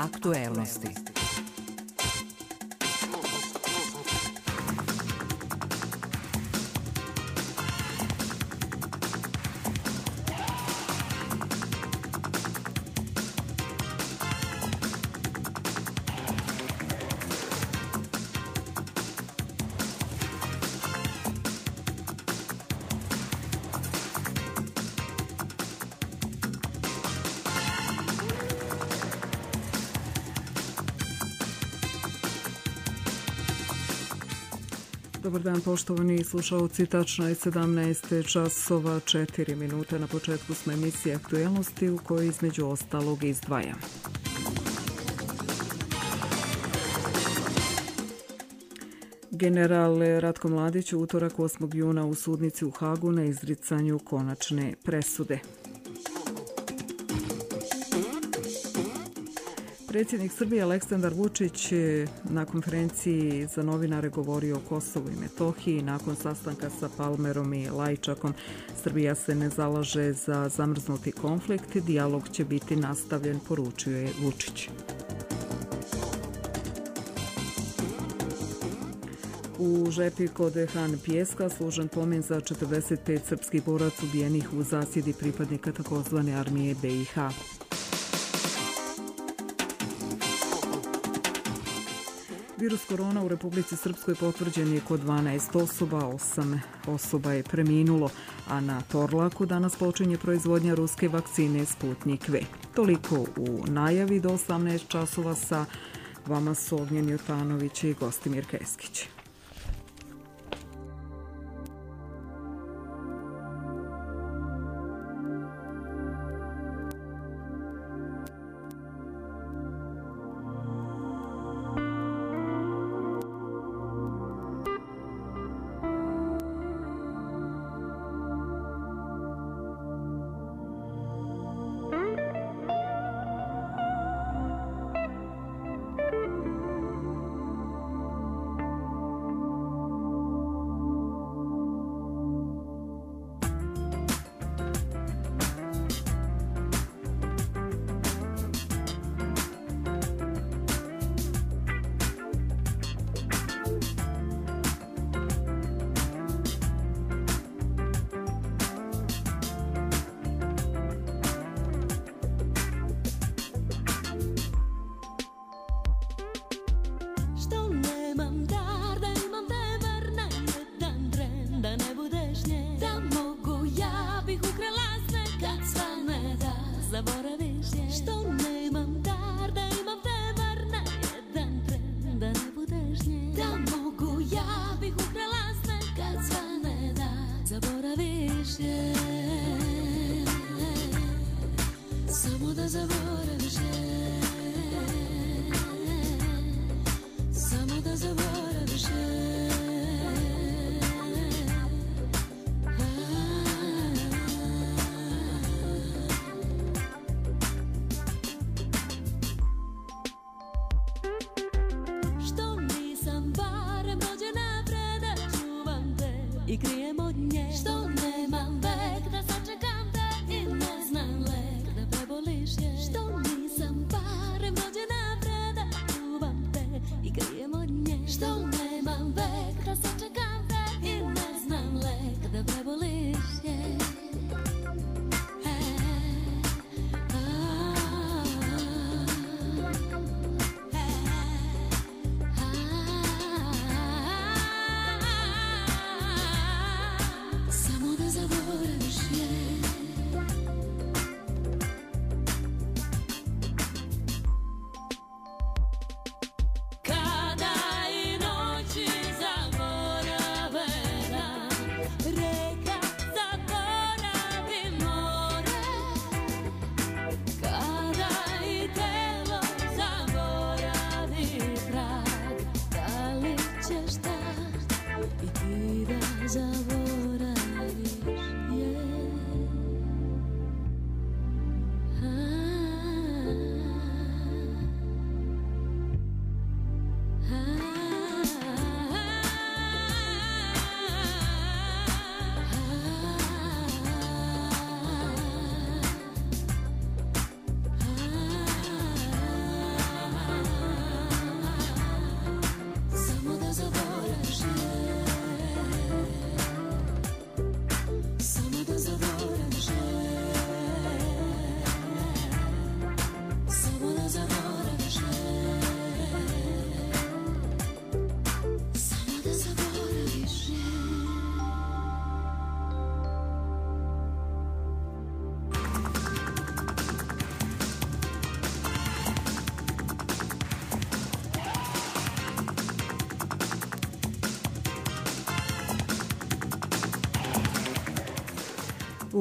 Aktuelnosti. Dobar dan poštovani slušalci, tačno je 17 časova 4 minute. Na početku smo emisije Aktuelnosti u kojoj između ostalog izdvaja. General Ratko Mladić u utorak 8. juna u sudnici u Hagu na izricanju konačne presude. Predsjednik Srbije Aleksandar Vučić na konferenciji za novinare govorio o Kosovu i Metohiji. Nakon sastanka sa Palmerom i Lajčakom, Srbija se ne zalaže za zamrznuti konflikt. Dijalog će biti nastavljen, poručio je Vučić. U Žepi kod Han Pijeska služen pomen za 45 srpskih boraca ubijenih u zasjedi pripadnika takozvane armije BiH. Virus korona u Republici Srpskoj potvrđen je kod 12 osoba, 8 osoba je preminulo, a na Torlaku danas počinje proizvodnja ruske vakcine Sputnik V. Toliko u najavi. Do 18 časova sa vama su Ognjen Jotanović i Gostimir Keskić. I krijem od nje što nemam vek da sačekam te i ne znam lek da preboliš je što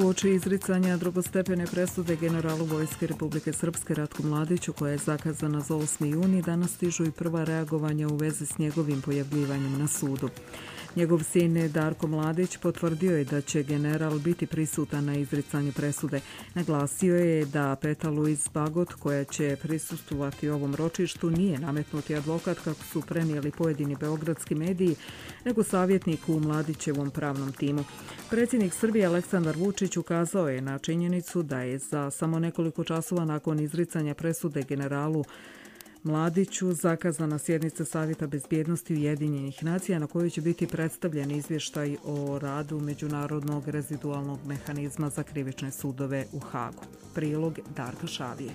Uoči izricanja drugostepene presude generalu Vojske Republike Srpske Ratku Mladiću, koja je zakazana za 8. juni, danas stižu i prva reagovanja u vezi s njegovim pojavljivanjem na sudu. Njegov sin Darko Mladić potvrdio je da će general biti prisutan na izricanju presude. Naglasio je da Peta Luiz Bagot, koja će prisustvovati ovom ročištu, nije nametnuti advokat kako su prenijeli pojedini beogradski mediji, nego savjetnik u Mladićevom pravnom timu. Predsjednik Srbije Aleksandar Vučić ukazao je na činjenicu da je za samo nekoliko časova nakon izricanja presude generalu Mladiću zakazana sjednica Savjeta bezbjednosti Ujedinjenih nacija na kojoj će biti predstavljen izvještaj o radu Međunarodnog rezidualnog mehanizma za krivične sudove u Hagu. Prilog Darka Šavije.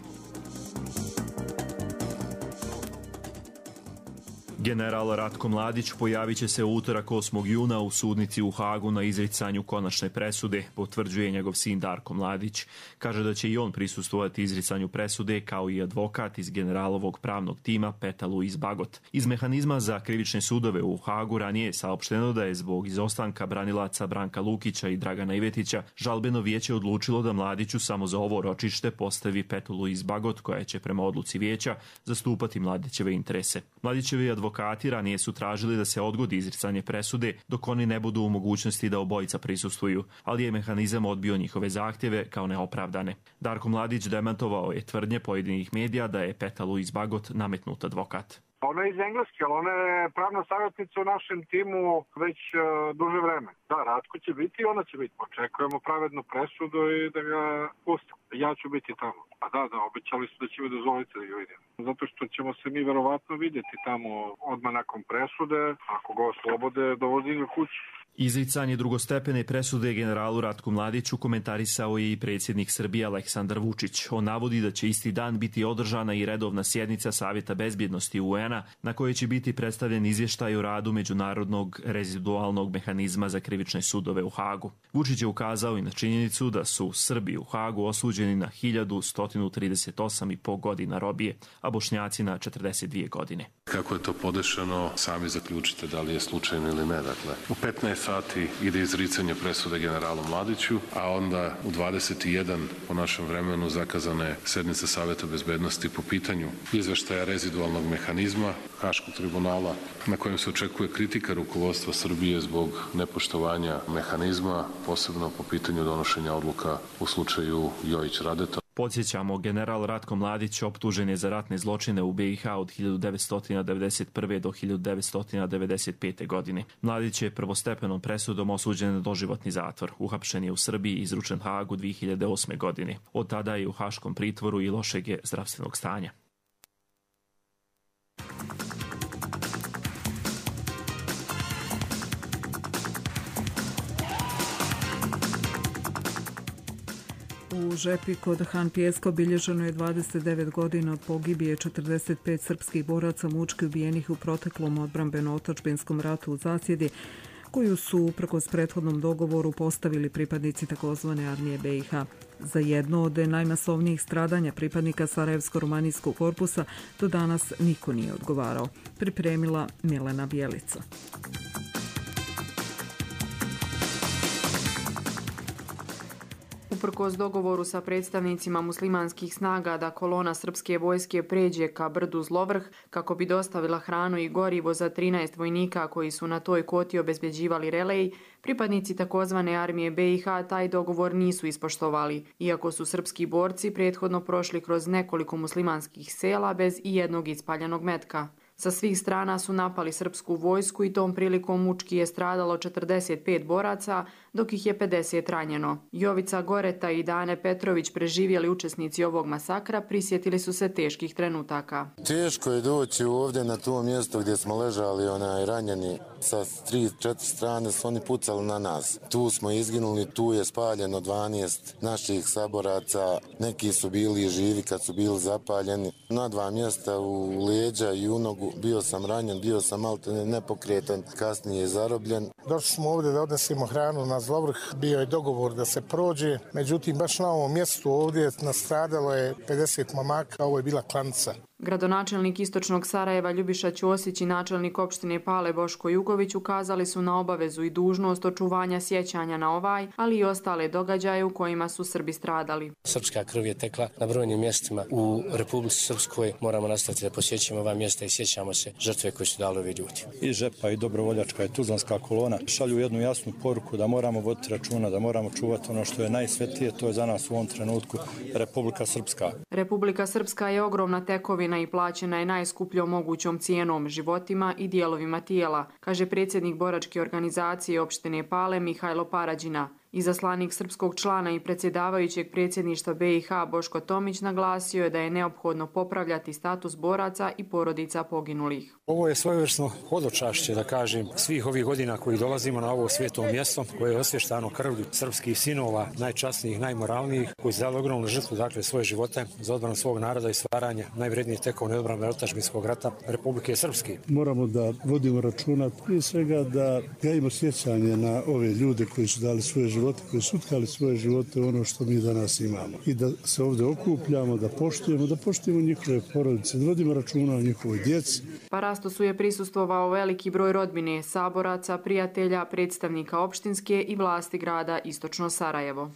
General Ratko Mladić pojavit će se u utorak 8. juna u sudnici u Hagu na izricanju konačne presude, potvrđuje njegov sin Darko Mladić. Kaže da će i on prisustvovati izricanju presude kao i advokat iz generalovog pravnog tima Peta Luiz Bagot. Iz mehanizma za krivične sudove u Hagu ranije je saopšteno da je zbog izostanka branilaca Branka Lukića i Dragana Ivetića žalbeno vijeće odlučilo da Mladiću samo za ovo ročište postavi Petu Luiz Bagot, koja će prema odluci vijeća zastupati Mladićeve interese. Mladićevi advokati ranije su tražili da se odgodi izricanje presude dok oni ne budu u mogućnosti da obojica prisustvuju, ali je mehanizam odbio njihove zahtjeve kao neopravdane. Darko Mladić demantovao je tvrdnje pojedinih medija da je Peta Luiz Bagot nametnut advokat. Ona je iz Engleske, ali ona je pravna savjetnica u našem timu već duže vreme. Da, Ratko će biti i ona će biti. Očekujemo pravednu presudu i da ga pustimo. Ja ću biti tamo. A da, obećali su da će mi dozvoliti da ga vidim. Zato što ćemo se mi verovatno vidjeti tamo odmah nakon presude. Ako ga oslobode, dovodim ga kući. Izricanje drugostepene presude generalu Ratku Mladiću komentarisao je i predsjednik Srbije Aleksandar Vučić. On navodi da će isti dan biti održana i redovna sjednica Savjeta bezbjednosti UN-a na kojoj će biti predstavljen izvještaj o radu Međunarodnog rezidualnog mehanizma za krivične sudove u Hagu. Vučić je ukazao i na činjenicu da su Srbi u Hagu osuđeni na 1138,5 godina robije, a Bošnjaci na 42 godine. Kako je to podešeno, sami zaključite da li je slučajno ili ne. Dakle, u 15 sati ide izricanje presude generalu Mladiću, a onda u 21 po našem vremenu zakazana je sednica Savjeta bezbednosti po pitanju izveštaja rezidualnog mehanizma Haškog tribunala, na kojem se očekuje kritika rukovodstva Srbije zbog nepoštovanja mehanizma, posebno po pitanju donošenja odluka u slučaju Jojić-Radeta. Podsjećamo, general Ratko Mladić optužen je za ratne zločine u BiH od 1991. do 1995. godine. Mladić je prvostepenom presudom osuđen na doživotni zatvor. Uhapšen je u Srbiji i izručen Hagu 2008. godine. Od tada je u haškom pritvoru i lošeg je zdravstvenog stanja. U Žepi kod Han Pijeska obilježeno je 29 godina od pogibije 45 srpskih boraca mučki ubijenih u proteklom odbrambeno-otadžbinskom ratu u Zasjedi, koju su uprkos prethodnom dogovoru postavili pripadnici takozvane armije BiH. Za jedno od najmasovnijih stradanja pripadnika Sarajevsko-romanijskog korpusa do danas niko nije odgovarao. Pripremila Milena Bjelica. Uprkos dogovoru sa predstavnicima muslimanskih snaga da kolona srpske vojske pređe ka brdu Zlovrh kako bi dostavila hranu i gorivo za 13 vojnika koji su na toj koti obezbeđivali relej, pripadnici takozvane armije BiH taj dogovor nisu ispoštovali, iako su srpski borci prethodno prošli kroz nekoliko muslimanskih sela bez ijednog ispaljenog metka. Sa svih strana su napali srpsku vojsku i tom prilikom mučki je stradalo 45 boraca, dok ih je 50 ranjeno. Jovica Goreta i Dane Petrović, preživjeli učesnici ovog masakra, prisjetili su se teških trenutaka. Teško je doći ovdje na to mjesto gdje smo ležali ranjeni. Sa 3-4 strane su oni pucali na nas. Tu smo izginuli, tu je spaljeno 12 naših saboraca. Neki su bili živi kad su bili zapaljeni. Na 2 mjesta u leđa i u nogu bio sam ranjen, bio sam maltene nepokretan, kasnije zarobljen. Došli smo ovdje da odnesimo hranu na Zlovrh, bio je dogovor da se prođe, međutim baš na ovom mjestu ovdje nastradalo je 50 mamaka, ovo je bila klanica. Gradonačelnik Istočnog Sarajeva Ljubiša Ćosić i načelnik opštine Pale Boško Jugović ukazali su na obavezu i dužnost očuvanja sjećanja na ovaj, ali i ostale događaje u kojima su Srbi stradali. Srpska krv je tekla na brojnim mjestima u Republici Srpskoj. Moramo nastaviti da posjećamo ova mjesta i sjećamo se žrtve koje su dali ovi ljudi. I Žepa i Dobrovoljačka i Tuzlanska kolona šalju jednu jasnu poruku da moramo voditi računa, da moramo čuvati ono što je najsvetije, to je za nas u ovom trenutku Republika Srpska. Republika Srpska je ogromna tekovina i plaćena je najskupljom mogućom cijenom, životima i dijelovima tijela, kaže predsjednik boračke organizacije opštine Pale Mihajlo Parađina. Izaslanik srpskog člana i predsjedavajućeg predsjedništva BiH Boško Tomić naglasio je da je neophodno popravljati status boraca i porodica poginulih. Ovo je svojevrsno hodočašće, da kažem, svih ovih godina koji dolazimo na ovo sveto mjesto koje je osvještano krvlju srpskih sinova, najčasnijih, najmoralnijih, koji su dali ogromnu žrtvu, dakle, svoje živote za odbranu svog naroda i stvaranje najvrednije tekovine odbrane otadžbinskog rata Republike Srpske. Moramo da vodimo računa prije svega da gajimo sjećanje na ove ljude koji su dali svoje živote, koji su utkali svoje živote ono što mi danas imamo. I da se ovdje okupljamo, da poštujemo njihove porodice, da vodimo računa o njihovoj djeci. Parastosu je prisustvovao veliki broj rodbine, saboraca, prijatelja, predstavnika opštinske i vlasti grada Istočno Sarajevo.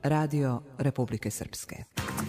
Radio Republike Srpske.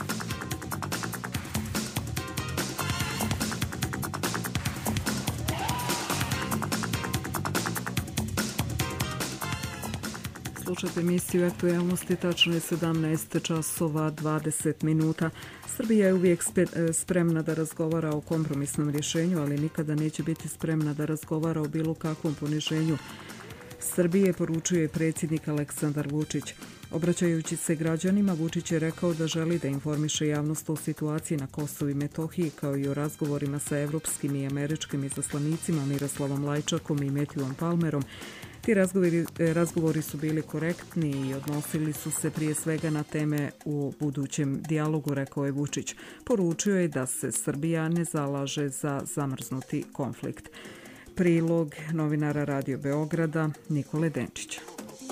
Slušajte emisiju Aktuelnosti, tačno je 17 časova 20 minuta. Srbija je uvijek spremna da razgovara o kompromisnom rješenju, ali nikada neće biti spremna da razgovara o bilo kakvom poniženju Srbije, poručuje predsjednik Aleksandar Vučić. Obraćajući se građanima, Vučić je rekao da želi da informiše javnost o situaciji na Kosovu i Metohiji, kao i o razgovorima sa evropskim i američkim izaslanicima Miroslavom Lajčakom i Matthewom Palmerom. Ti razgovori su bili korektni i odnosili su se prije svega na teme u budućem dijalogu, rekao je Vučić. Poručio je da se Srbija ne zalaže za zamrznuti konflikt. Prilog novinara Radio Beograda Nikole Denčića.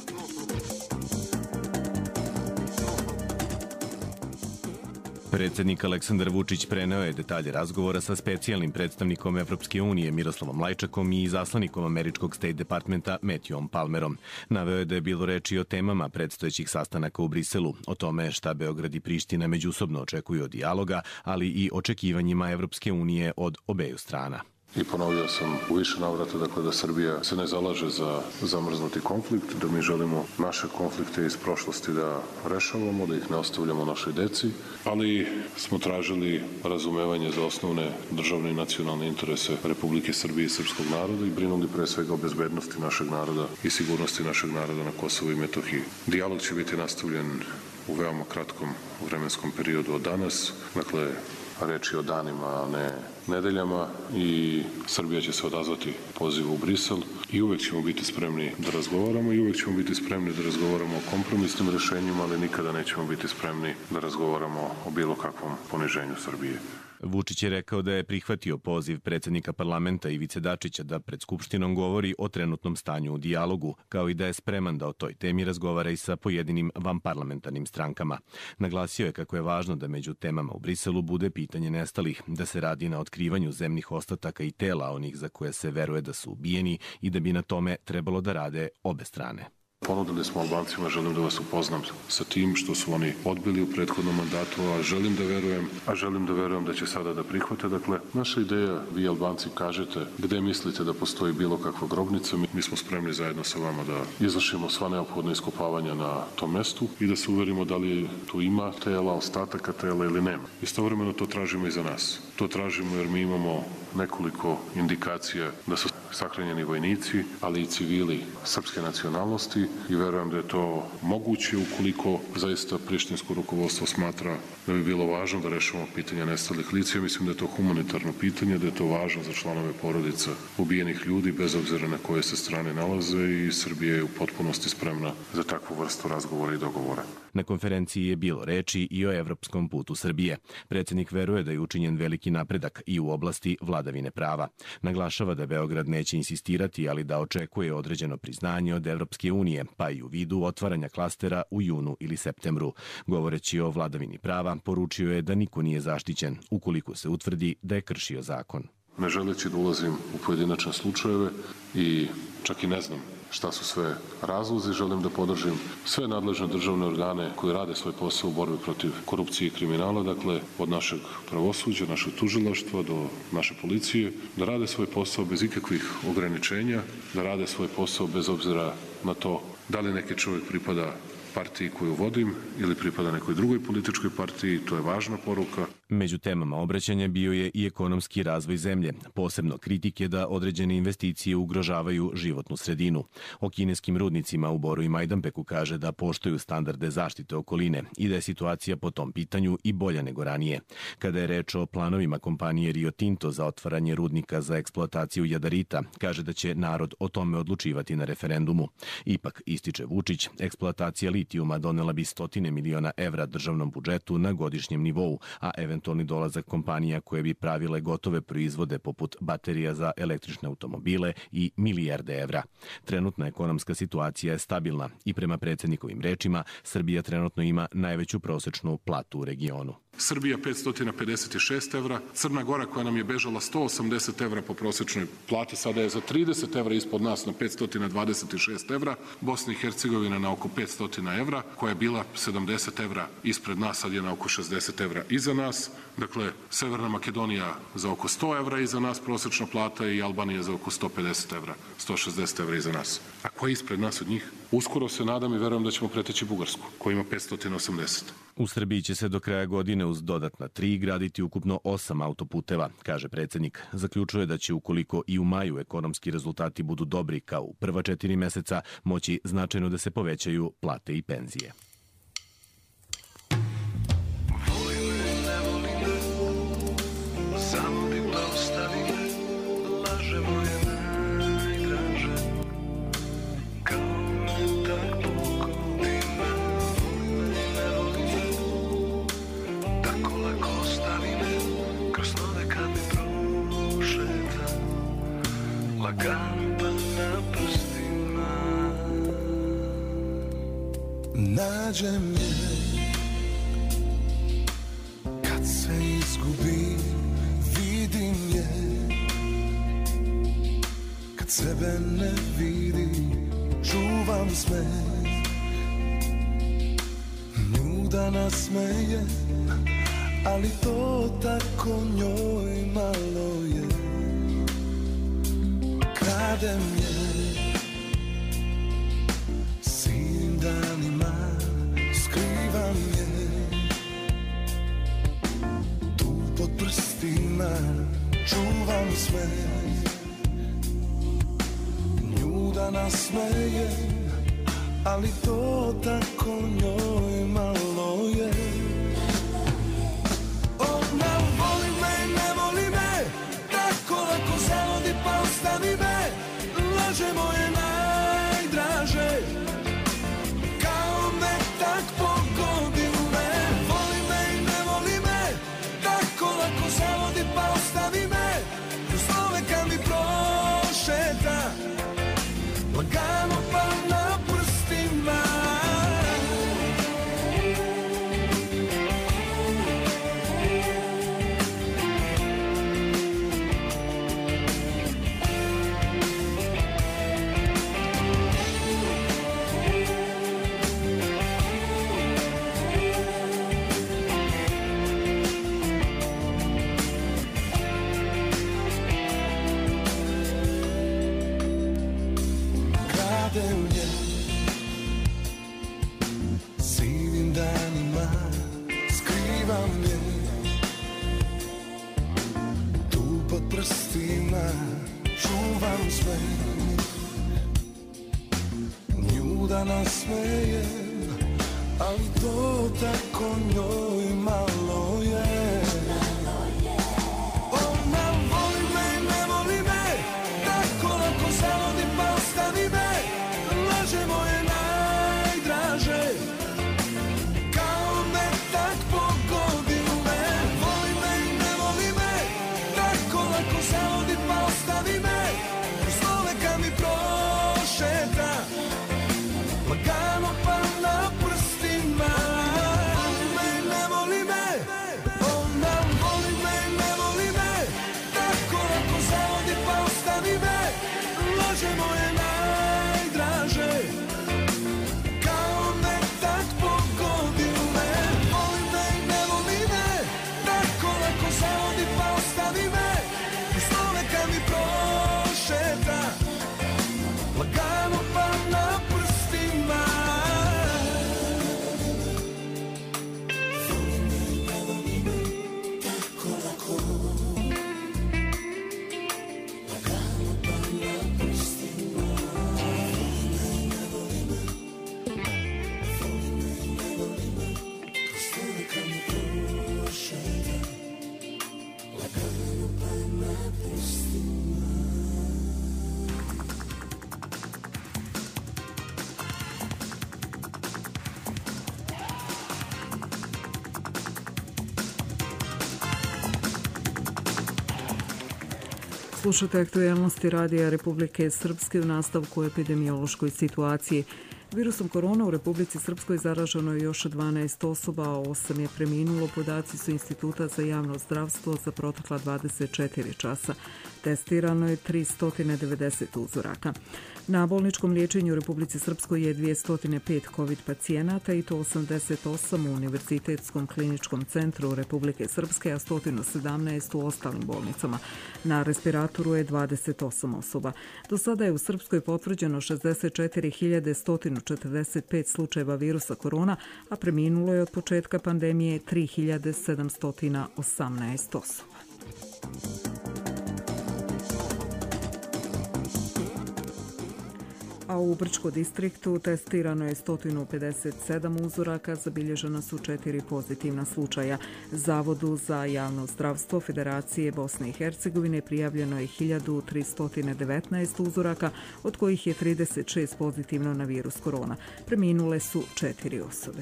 Predsjednik Aleksandar Vučić preneo je detalje razgovora sa specijalnim predstavnikom Evropske unije Miroslavom Lajčakom i izaslanikom američkog State Departmenta Matthewom Palmerom. Naveo je da je bilo reči o temama predstojećih sastanaka u Briselu, o tome šta Beograd i Priština međusobno očekuju od dijaloga, ali i očekivanjima Evropske unije od obeju strana. I ponovio sam u više navrata da Srbija se ne zalaže za zamrznuti konflikt, da mi želimo naše konflikte iz prošlosti da rešavamo, da ih ne ostavljamo našoj deci, ali smo tražili razumevanje za osnovne državne i nacionalne interese Republike Srbije i srpskog naroda i brinuli pre svega o bezbednosti našeg naroda i sigurnosti našeg naroda na Kosovu i Metohiji. Dijalog će biti nastavljen u veoma kratkom vremenskom periodu od danas, dakle reč je o danima, a ne nedeljama, i Srbija će se odazvati pozivu u Brisel i uvek ćemo biti spremni da razgovaramo i uvek ćemo biti spremni da razgovaramo o kompromisnim rešenjima, ali nikada nećemo biti spremni da razgovaramo o bilo kakvom poniženju Srbije. Vučić je rekao da je prihvatio poziv predsjednika parlamenta Ivice Dačića da pred Skupštinom govori o trenutnom stanju u dijalogu, kao i da je spreman da o toj temi razgovara i sa pojedinim vanparlamentarnim strankama. Naglasio je kako je važno da među temama u Briselu bude pitanje nestalih, da se radi na otkrivanju zemnih ostataka i tela onih za koje se veruje da su ubijeni i da bi na tome trebalo da rade obe strane. Ponudili smo Albancima, želim da vas upoznam sa tim što su oni odbili u prethodnom mandatu, a želim da verujem da će sada da prihvate. Dakle, naša ideja, vi Albanci kažete gde mislite da postoji bilo kakva grobnica, mi smo spremni zajedno sa vama da izvršimo sva neophodna iskopavanja na tom mestu i da se uverimo da li tu ima tela, ostataka tela ili nema. Istovremeno to tražimo i za nas. To tražimo jer mi imamo nekoliko indikacija da su sahranjeni vojnici, ali i civili srpske nacionalnosti i verujem da je to moguće ukoliko zaista prištinsko rukovodstvo smatra da bi bilo važno da rešavamo pitanje nestalih lica. Mislim da je to humanitarno pitanje, da je to važno za članove porodica ubijenih ljudi, bez obzira na koje se strane nalaze, i Srbija je u potpunosti spremna za takvu vrstu razgovora i dogovora. Na konferenciji je bilo reči i o evropskom putu Srbije. Predsjednik veruje da je učinjen veliki napredak i u oblasti vladavine prava. Naglašava da Beograd neće insistirati, ali da očekuje određeno priznanje od Evropske unije, pa i u vidu otvaranja klastera u junu ili septembru. Govoreći o vladavini prava, poručio je da niko nije zaštićen ukoliko se utvrdi da je kršio zakon. Ne želeći da ulazim u pojedinačne slučajeve i čak i ne znam šta su sve razlozi, želim da podržim sve nadležne državne organe koji rade svoj posao u borbi protiv korupcije i kriminala, dakle od našeg pravosuđa, našeg tužilaštva do naše policije, da rade svoj posao bez ikakvih ograničenja, da rade svoj posao bez obzira na to da li neki čovjek pripada partiji koju vodim ili pripada nekoj drugoj političkoj partiji, to je važna poruka. Među temama obraćanja bio je i ekonomski razvoj zemlje, posebno kritike da određene investicije ugrožavaju životnu sredinu. O kineskim rudnicima u Boru i Majdanpeku kaže da poštuju standarde zaštite okoline i da je situacija po tom pitanju i bolja nego ranije. Kada je reč o planovima kompanije Rio Tinto za otvaranje rudnika za eksploataciju jadarita, kaže da će narod o tome odlučivati na referendumu. Ipak, ističe Vučić, eksploatacija litijuma donela bi 100 miliona evra državnom budžetu na godišnjem nivou, a eventualni dolazak kompanija koje bi pravile gotove proizvode poput baterija za električne automobile i milijarde evra. Trenutna ekonomska situacija je stabilna i prema predsjednikovim rečima Srbija trenutno ima najveću prosečnu platu u regionu. Srbija 556 evra, Crna Gora koja nam je bežala 180 evra po prosječnoj plati, sada je za 30 evra ispod nas na 526 evra, Bosna i Hercegovina na oko 500 evra, koja je bila 70 evra ispred nas, sad je na oko 60 evra iza nas. Dakle, Severna Makedonija za oko 100 evra iza nas prosječna plata i Albanija za oko 150 evra, 160 evra iza nas. A ko je ispred nas od njih? Uskoro se nadam i verujem da ćemo preteći Bugarsku, koja ima 580. U Srbiji će se do kraja godine uz dodatna 3 graditi ukupno 8 autoputeva, kaže predsjednik. Zaključuje da će, ukoliko i u maju ekonomski rezultati budu dobri kao u prva 4 meseca, moći značajno da se povećaju plate i penzije. Nađem je kad se izgubim, vidim je kad sebe ne vidim, čuvam smeh, nju da nasmeje, ali to tako njoj malo je. Kradem je sivim danima, skrivam je tu pod prstima, čuvam sve, nju da nasmeje, ali to tako njoj malo je. Ona voli me, ne voli me, tako lako zavodi pa ostavi me, lažemo je najdraže, kao metak pogodi me. Voli me i ne voli me, tako lako zavodi pa ostavi me, kroz nove kad mi prošeta, lagano pa na prstima. Sivim danima skrivam je tu pod prstima, čuvam sve, nju da nasmejem, ali to tako njoj malo je. Ona voli me, ne voli me, tako lako zavodi pa ostavi me, lažemo je najdraže, kao metak pogodi me. Voli me i ne voli me, tako lako zavodi pa ostavi me, kroz nove kad mi prošeta, lagano pa na prstima. Voli me i ne voli me, ona voli me i ne voli me, tako lako zavodi pa ostavi me, lažemo je najdraže, kao metak pogodi me. Voli me i ne voli me, tako lako zavodi pa ostavi me, kroz nove kad mi prošeta, lagano pa na prstima. Voli me i ne voli me, tako lako, lagano pa na prstima. Slušate aktuelnosti Radija Republike Srpske u nastavku epidemiološkoj situaciji. Virusom korona u Republici Srpskoj zaraženo je još 12 osoba, a 8 je preminulo. Podaci su Instituta za javno zdravstvo za protekla 24 časa. Testirano je 390 uzoraka. Na bolničkom liječenju u Republici Srpskoj je 205 COVID pacijenata i to 88 u Univerzitetskom kliničkom centru Republike Srpske, a 117 u ostalim bolnicama. Na respiratoru je 28 osoba. Do sada je u Srpskoj potvrđeno 64.145 slučajeva virusa korona, a preminulo je od početka pandemije 3.718 osoba. A u Brčko distriktu testirano je 157 uzoraka, zabilježena su 4 pozitivna slučaja. Zavodu za javno zdravstvo Federacije Bosne i Hercegovine prijavljeno je 1319 uzoraka, od kojih je 36 pozitivno na virus korona. Preminule su 4 osobe.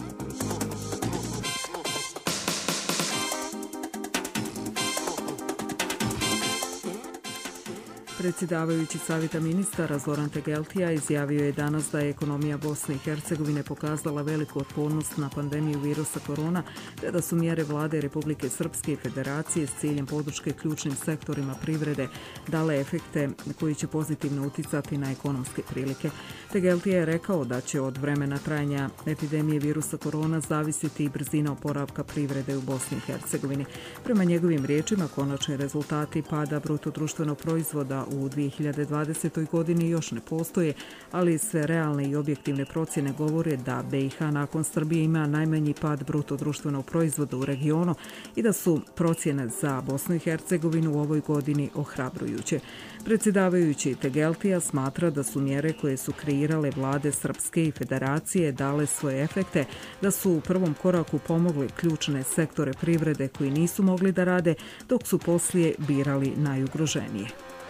Predsjedavajući Savjeta ministara Zoran Tegeltija izjavio je danas da je ekonomija Bosne i Hercegovine pokazala veliku otpornost na pandemiju virusa korona, te da su mjere vlade Republike Srpske i Federacije s ciljem podrške ključnim sektorima privrede dale efekte koji će pozitivno uticati na ekonomske prilike. Tegeltija je rekao da će od vremena trajanja epidemije virusa korona zavisiti i brzina oporavka privrede u Bosni i Hercegovini. Prema njegovim riječima, konačni rezultati pada brutodruštvenog proizvoda u 2020. godini još ne postoje, ali sve realne i objektivne procjene govore da BiH nakon Srbije ima najmanji pad brutodruštvenog proizvoda u regionu i da su procjene za Bosnu i Hercegovinu u ovoj godini ohrabrujuće. Predsjedavajući Tegeltija smatra da su mjere koje su kreirale vlade Srpske i Federacije dale svoje efekte, da su u prvom koraku pomogli ključne sektore privrede koji nisu mogli da rade, dok su poslije birali najugroženije.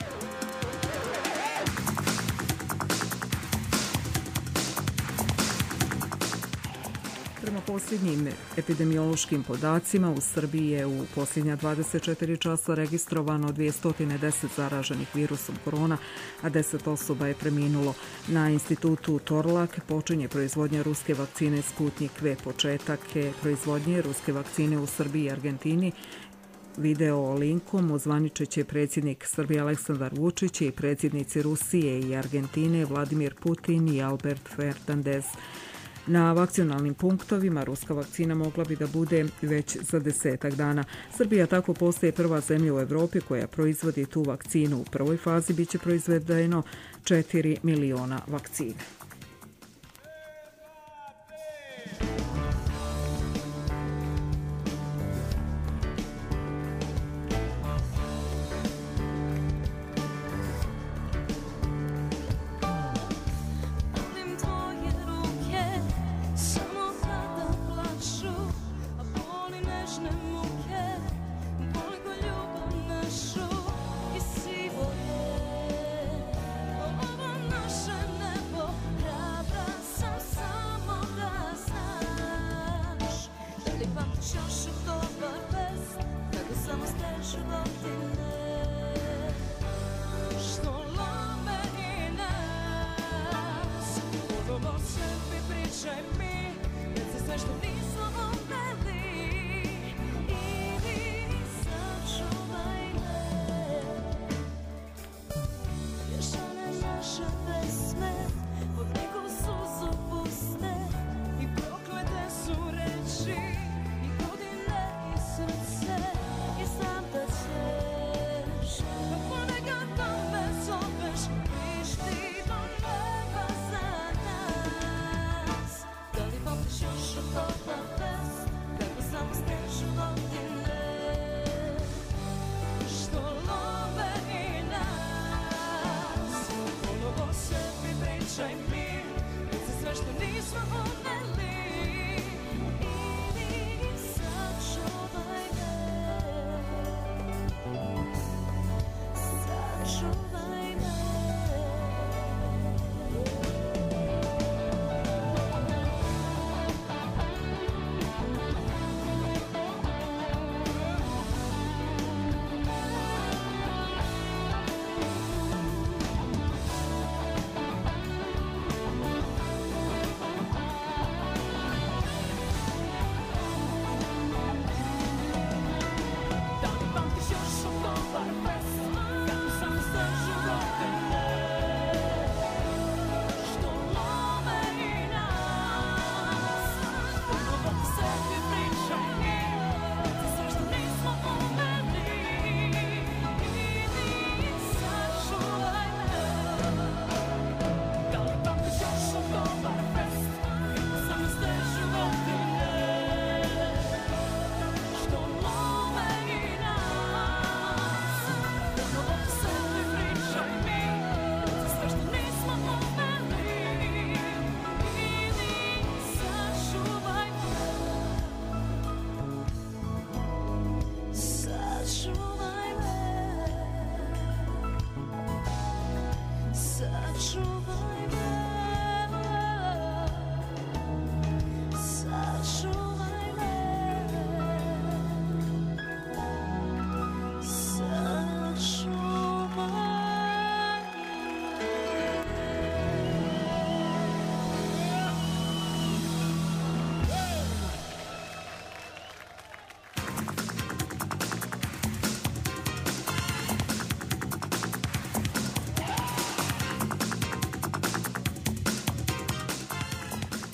Prema posljednjim epidemiološkim podacima u Srbiji je u posljednja 24 časa registrovano 210 zaraženih virusom korona, a 10 osoba je preminulo. Na institutu Torlak počinje proizvodnja ruske vakcine Sputnik V. Početak proizvodnje ruske vakcine u Srbiji i Argentini video linkom ozvaničeće predsjednik Srbije Aleksandar Vučić i predsjednici Rusije i Argentine Vladimir Putin i Albert Fernandez. Na vakcinalnim punktovima ruska vakcina mogla bi da bude već za 10 dana. Srbija tako postaje prva zemlja u Evropi koja proizvodi tu vakcinu. U prvoj fazi biće proizvedeno 4 miliona vakcina.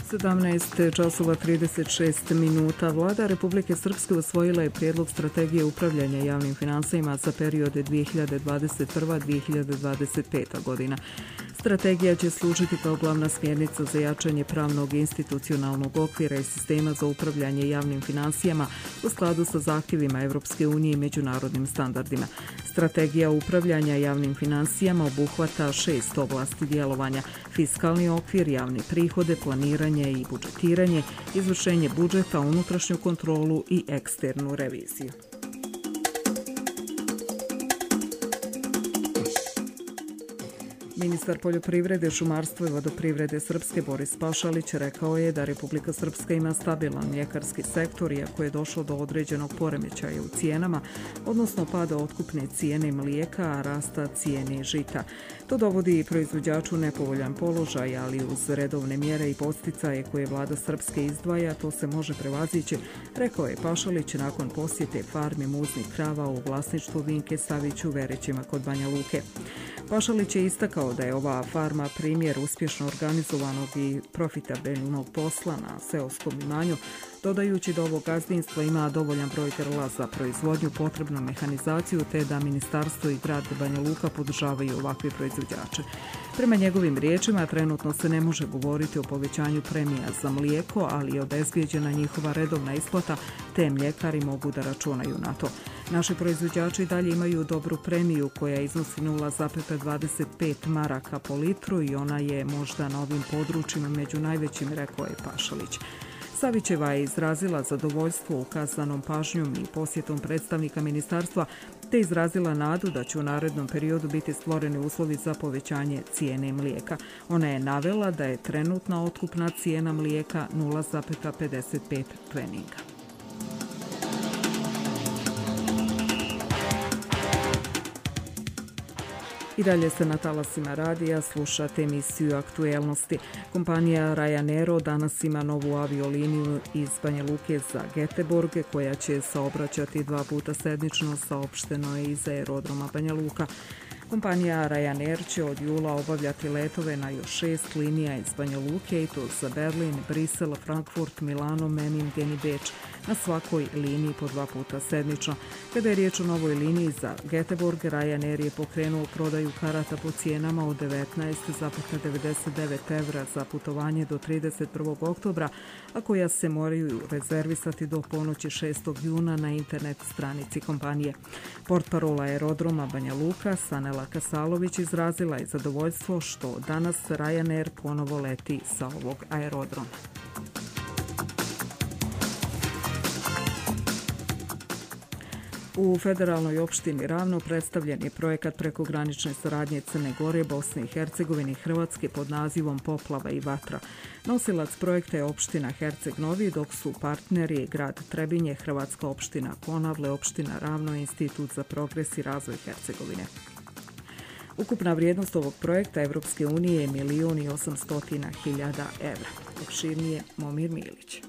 17 časova 36 minuta. Vlada Republike Srpske usvojila je prijedlog strategije upravljanja javnim finansijama za periode 2021-2025. godina. Strategija će služiti kao glavna smjernica za jačanje pravnog i institucionalnog okvira i sistema za upravljanje javnim finansijama u skladu sa zahtjevima Evropske unije i međunarodnim standardima. Strategija upravljanja javnim finansijama obuhvata 6 oblasti djelovanja: fiskalni okvir, javni prihode, planiranje i budžetiranje, izvršenje budžeta, unutrašnju kontrolu i eksternu reviziju. Ministar poljoprivrede, šumarstva i vodoprivrede Srpske Boris Pašalić rekao je da Republika Srpska ima stabilan mljekarski sektor, iako je došlo do određenog poremećaja u cijenama, odnosno pada otkupne cijene mlijeka, a rasta cijene žita. To dovodi proizvođaču u nepovoljan položaj, ali uz redovne mjere i podsticaje koje vlada Srpske izdvaja, to se može prevazići, rekao je Pašalić nakon posjete farmi muznih krava u vlasništvu Vinke Savić u Verećima kod Banja Luke. Pašalić je istakao da je ova farma primjer uspješno organizovanog i profitabilnog posla na seoskom imanju, dodajući da ovo gazdinstvo ima dovoljan broj grla za proizvodnju, potrebnu mehanizaciju, te da ministarstvo i grad Banja Luka podržavaju ovakve proizvođače. Prema njegovim riječima, trenutno se ne može govoriti o povećanju premija za mlijeko, ali je obezbijeđena njihova redovna isplata, te mljekari mogu da računaju na to. Naši proizvođači dalje imaju dobru premiju koja iznosi 0,25 maraka po litru i ona je možda na ovim područjima među najvećim, rekao je Pašalić. Savićeva je izrazila zadovoljstvo ukazanom pažnjom i posjetom predstavnika ministarstva, te izrazila nadu da će u narednom periodu biti stvoreni uslovi za povećanje cijene mlijeka. Ona je navela da je trenutna otkupna cijena mlijeka 0,55 pfeniga. I dalje ste na talasima radija, slušate emisiju Aktuelnosti. Kompanija Ryanair danas ima novu avioliniju iz Banja Luke za Göteborg, koja će saobraćati 2 puta sedmično, saopšteno je iz aerodroma Banja Luka. Kompanija Ryanair će od jula obavljati letove na još 6 linija iz Banja Luke, i to za Berlin, Brisel, Frankfurt, Milano, Memmingen i Beč, na svakoj liniji po 2 puta sedmično. Kada je riječ o novoj liniji za Göteborg, Ryanair je pokrenuo prodaju karata po cijenama od 19,99 € za putovanje do 31. oktobra, a koja se moraju rezervisati do ponoći 6. juna na internet stranici kompanije. Portparola aerodroma Banja Luka, Sanela Kasalović, izrazila je zadovoljstvo što danas Ryanair ponovo leti sa ovog aerodroma. U federalnoj opštini Ravno predstavljen je projekat prekogranične saradnje Crne Gore, Bosne i Hercegovine i Hrvatske pod nazivom Poplava i vatra. Nosilac projekta je opština Herceg Novi, dok su partneri grad Trebinje, Hrvatska opština Konavle, opština Ravno i Institut za progres i razvoj Hercegovine. Ukupna vrijednost ovog projekta Evropske unije je 1.800.000 €. Opširnije Momir Milić.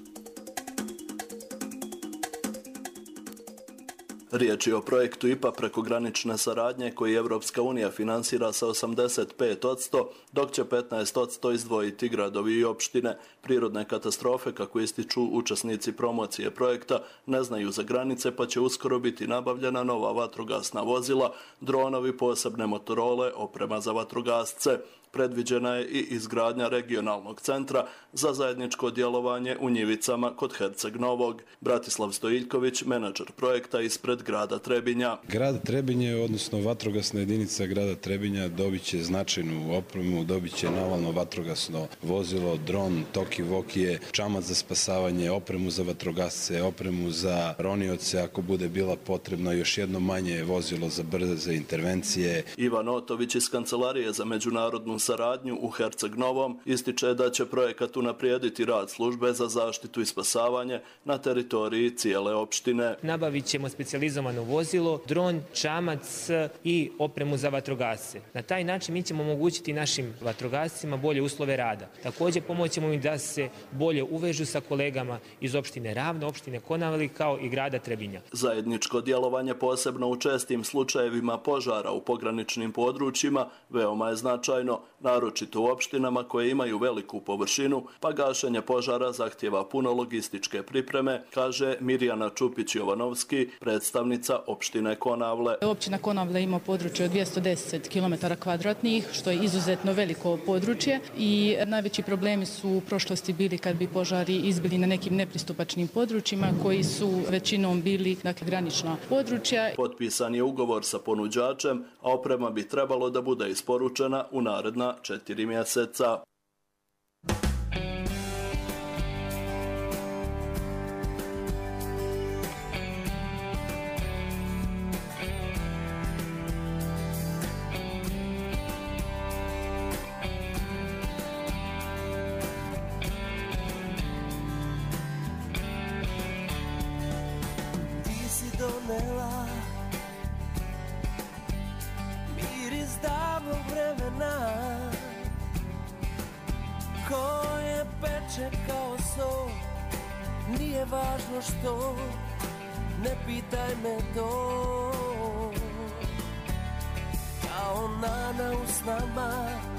Riječ je o projektu IPA prekogranične saradnje koji Evropska unija finansira sa 85%, dok će 15% izdvojiti gradovi i opštine. Prirodne katastrofe, kako ističu učesnici promocije projekta, ne znaju za granice, pa će uskoro biti nabavljena nova vatrogasna vozila, dronovi, posebne motorole, oprema za vatrogasce. Predviđena je i izgradnja regionalnog centra za zajedničko djelovanje u Njivicama kod Herceg Novog. Bratislav Stojiljković, menadžer projekta ispred grada Trebinja. Grad Trebinje, odnosno vatrogasna jedinica grada Trebinja, dobit će značajnu opremu, dobit će navalno vatrogasno vozilo, dron, toki-vokije, čamac za spasavanje, opremu za vatrogasce, opremu za ronioce, ako bude bila potrebno još jedno manje vozilo za brze intervencije. Ivan Otović iz Kancelarije za međunarodnu saradnju u Herceg Novom ističe da će projekat unaprijediti rad službe za zaštitu i spasavanje na teritoriji cijele opštine. Nabavit ćemo specijalizovano vozilo, dron, čamac i opremu za vatrogasce. Na taj način mi ćemo omogućiti našim vatrogascima bolje uslove rada. Također pomoćemo im da se bolje uvežu sa kolegama iz opštine Ravno, opštine Konavle kao i grada Trebinja. Zajedničko djelovanje, posebno u čestim slučajevima požara u pograničnim područjima, veoma je značajno. naročito u opštinama koje imaju veliku površinu, pa gašenje požara zahtjeva puno logističke pripreme, kaže Mirjana Čupić-Jovanovski, predstavnica opštine Konavle. Općina Konavle ima područje od 210 km2, što je izuzetno veliko područje i najveći problemi su u prošlosti bili kad bi požari izbili na nekim nepristupačnim područjima koji su većinom bili granična područja. Potpisan je ugovor sa ponuđačem, a oprema bi trebalo da bude isporučena u naredna 4 mjeseca. Donela miris davnog vremena koje peče kao so. Nije važno što, ne pitaj me to. Kao nana u snama,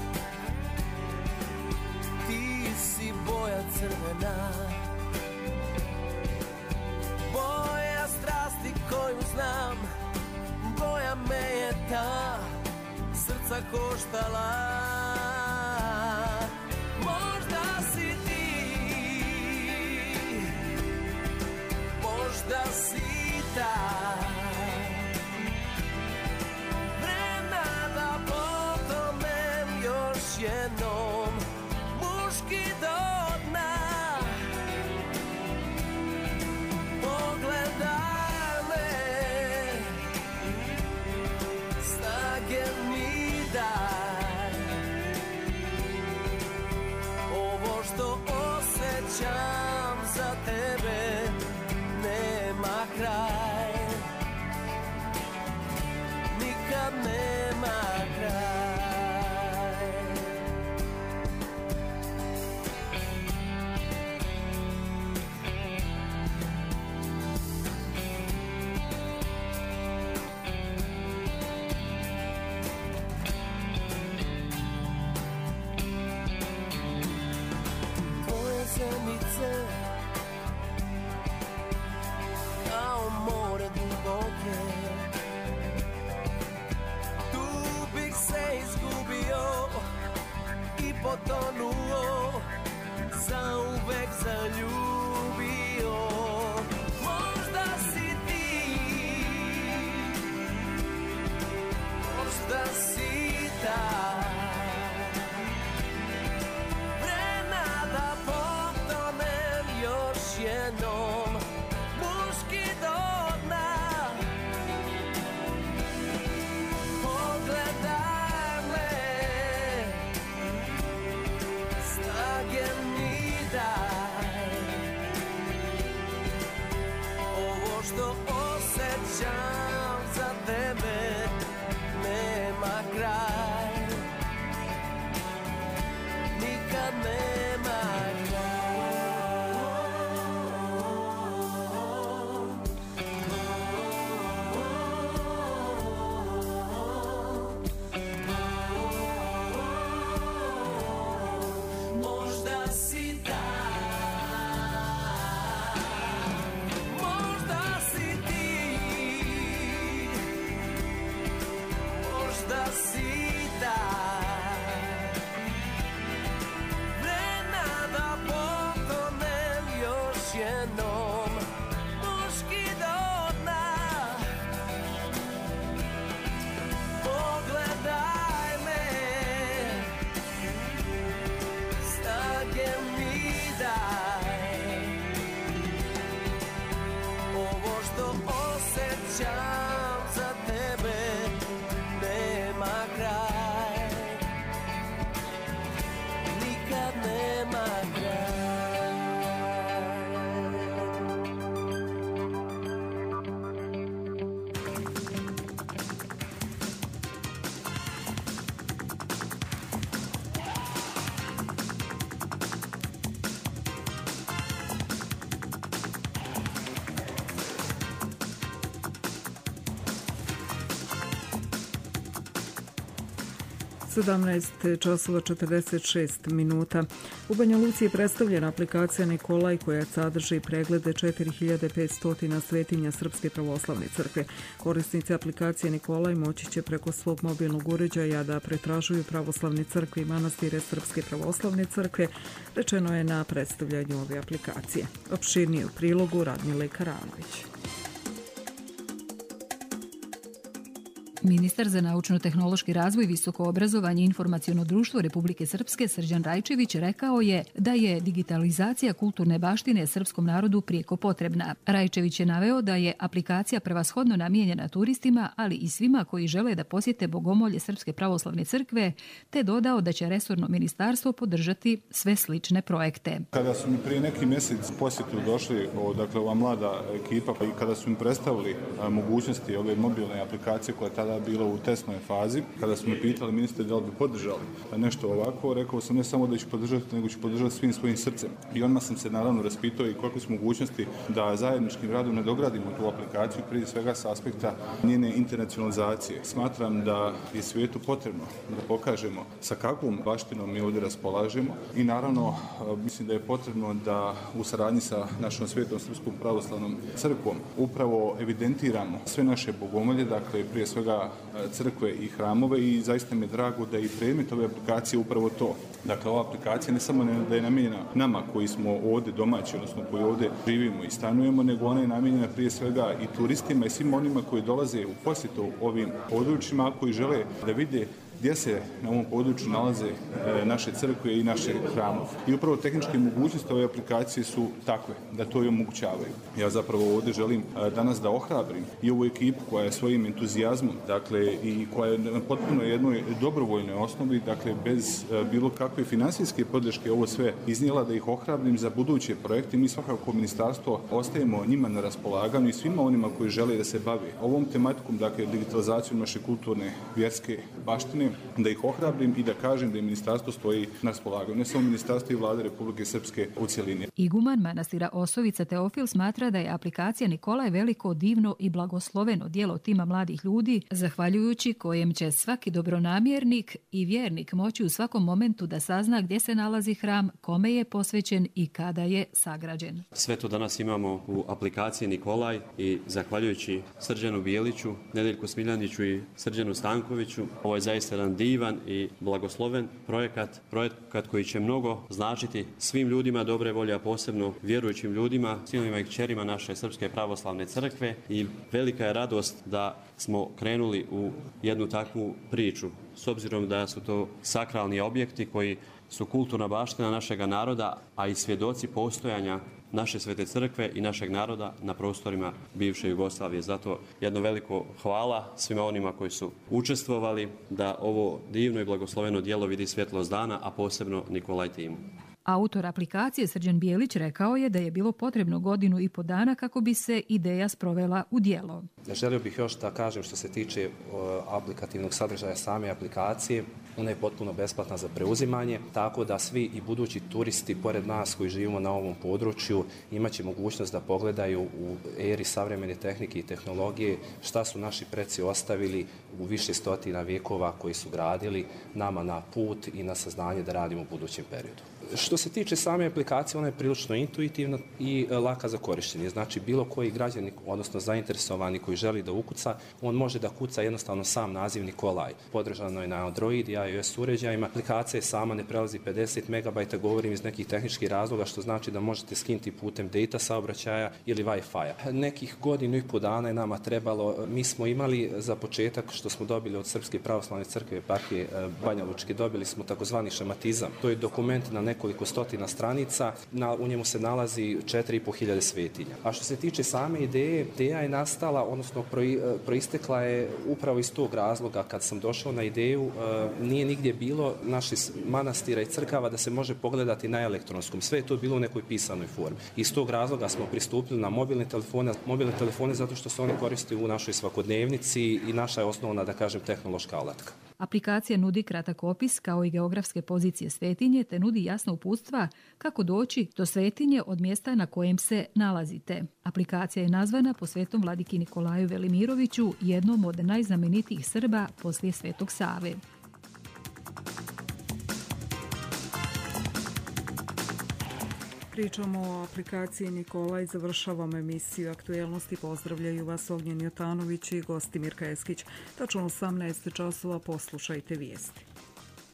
ti si boja crvena, boja strasti koju znam, boja me je ta srca koštala. Možda si ti, možda si ta, vremena da potonem još jednom, muški do dna. Pogledaj me, snage mi daj, ovo što osjećam za tebe nema kraj, nikad nema kraj. 17 časova 46 minuta. U Banja Luci je predstavljena aplikacija Nikolaj koja sadrži preglede 4500 svetinja Srpske pravoslavne crkve. Korisnici aplikacije Nikolaj moći će preko svog mobilnog uređaja da pretražuju pravoslavne crkve i manastire Srpske pravoslavne crkve, rečeno je na predstavljanju ove aplikacije. Opširnije u prilogu Radmile Karanović. Ministar za naučno-tehnološki razvoj, visoko obrazovanje i informaciono društvo Republike Srpske Srđan Rajčević rekao je da je digitalizacija kulturne baštine srpskom narodu prijeko potrebna. Rajčević je naveo da je aplikacija prevashodno namijenjena turistima, ali i svima koji žele da posjete bogomolje Srpske pravoslavne crkve, te dodao da će resorno ministarstvo podržati sve slične projekte. Kada su mi prije neki mjesec posjetu došli, ova mlada ekipa, i kada su im predstavili mogućnosti ove mobilne aplikacije koja je tada bilo u testnoj fazi. Kada smo me pitali, ministre, da li bi podržali nešto ovako, rekao sam ne samo da ću podržati, nego ću podržati svim svojim srcem. I odmah sam se naravno raspitao i koliko su mogućnosti da zajedničkim radom nadogradimo tu aplikaciju, prije svega s aspekta njene internacionalizacije. Smatram da je svijetu potrebno da pokažemo sa kakvom baštinom mi ovdje raspolažemo i naravno mislim da je potrebno da u saradnji sa našom Svetom Srpskom pravoslavnom crkvom upravo evidentiramo sve naše bogomolje, dakle prije svega crkve i hramove, i zaista mi je drago da i predmet ove aplikacije upravo to. Dakle, ova aplikacija ne samo da je namijenjena nama koji smo ovdje domaći, odnosno koji ovdje živimo i stanujemo, nego ona je namijenjena prije svega i turistima i svim onima koji dolaze u posjetu ovim područjima, a koji žele da vide gdje se na ovom području nalaze naše crkve i naše hramove. I upravo tehničke mogućnosti ove aplikacije su takve da to i omogućavaju. Ja zapravo ovdje želim danas da ohrabrim i ovu ekipu koja je svojim entuzijazmom, dakle, i koja je na potpuno jednoj dobrovoljnoj osnovi, dakle, bez bilo kakve financijske podrške ovo sve iznijela, da ih ohrabrim za buduće projekte. Mi svakako ministarstvo ostajemo njima na raspolaganju i svima onima koji žele da se bave ovom tematikom, dakle, digitalizacijom naše kulturne, vjerske baštine, da ih ohrabrim i da kažem da je ministarstvo stoji na raspolaganju, ne samo ministarstvo i vlade Republike Srpske u cjelini. Iguman manastira Osovica Teofil smatra da je aplikacija Nikolaj veliko, divno i blagosloveno djelo tima mladih ljudi, zahvaljujući kojem će svaki dobronamjernik i vjernik moći u svakom momentu da sazna gdje se nalazi hram, kome je posvećen i kada je sagrađen. Sve to danas imamo u aplikaciji Nikolaj i zahvaljujući Srđanu Bijeliću, Nedeljku Smiljaniću i Srđanu Stankoviću, ovo je zaista jedan divan i blagosloven projekat koji će mnogo značiti svim ljudima dobre volje, a posebno vjerujućim ljudima, sinovima i kćerima naše Srpske pravoslavne crkve, i velika je radost da smo krenuli u jednu takvu priču, s obzirom da su to sakralni objekti koji su kulturna baština našega naroda, a i svjedoci postojanja naše Svete crkve i našeg naroda na prostorima bivše Jugoslavije. Zato jedno veliko hvala svima onima koji su učestvovali da ovo divno i blagosloveno djelo vidi svjetlost dana, a posebno Nikolaj timu. Autor aplikacije Srđan Bijelić rekao je da je bilo potrebno 1.5 godina kako bi se ideja sprovela u djelo. Želio bih još da kažem što se tiče aplikativnog sadržaja same aplikacije. Ona je potpuno besplatna za preuzimanje, tako da svi i budući turisti pored nas koji živimo na ovom području imaće mogućnost da pogledaju u eri savremene tehnike i tehnologije šta su naši preci ostavili u više stotina vjekova koji su gradili nama na put i na saznanje da radimo u budućem periodu. Što se tiče same aplikacije, ona je prilično intuitivna i laka za korištenje. Znači, bilo koji građanin, odnosno zainteresovani koji želi da ukuca, on može da kuca jednostavno sam naziv Nikolaj. Podržano je na Android i iOS uređajima. Aplikacija sama ne prelazi 50 MB, govorim iz nekih tehničkih razloga, što znači da možete skinuti putem data saobraćaja ili Wi-Fi. Nekih 1.5 dana je nama trebalo. Mi smo imali za početak, što smo dobili od Srpske pravoslavne crkve eparhije Banja Lučke, dobili smo takozvani šematizam. To je dokument na nekoliko stotina stranica, u njemu se nalazi 4.500 svetinja. A što se tiče same ideje, ideja je nastala, odnosno proistekla je upravo iz tog razloga. Kad sam došao na ideju, nije nigdje bilo naših manastira i crkava da se može pogledati na elektronskom. Sve je to bilo u nekoj pisanoj formi. Iz tog razloga smo pristupili na mobilne telefone zato što se oni koriste u našoj svakodnevnici i naša je osnovna, da kažem, tehnološka alatka. Aplikacija nudi kratak opis kao i geografske pozicije svetinje te nudi jasna uputstva kako doći do svetinje od mjesta na kojem se nalazite. Aplikacija je nazvana po svetom vladiki Nikolaju Velimiroviću, jednom od najznamenitijih Srba poslije Svetog Save. Pričamo o aplikaciji Nikola i završavamo emisiju Aktuelnosti. Pozdravljaju vas Ognjen Jotanović i gosti Mirka Eskić. Tačno 18 časova poslušajte vijesti.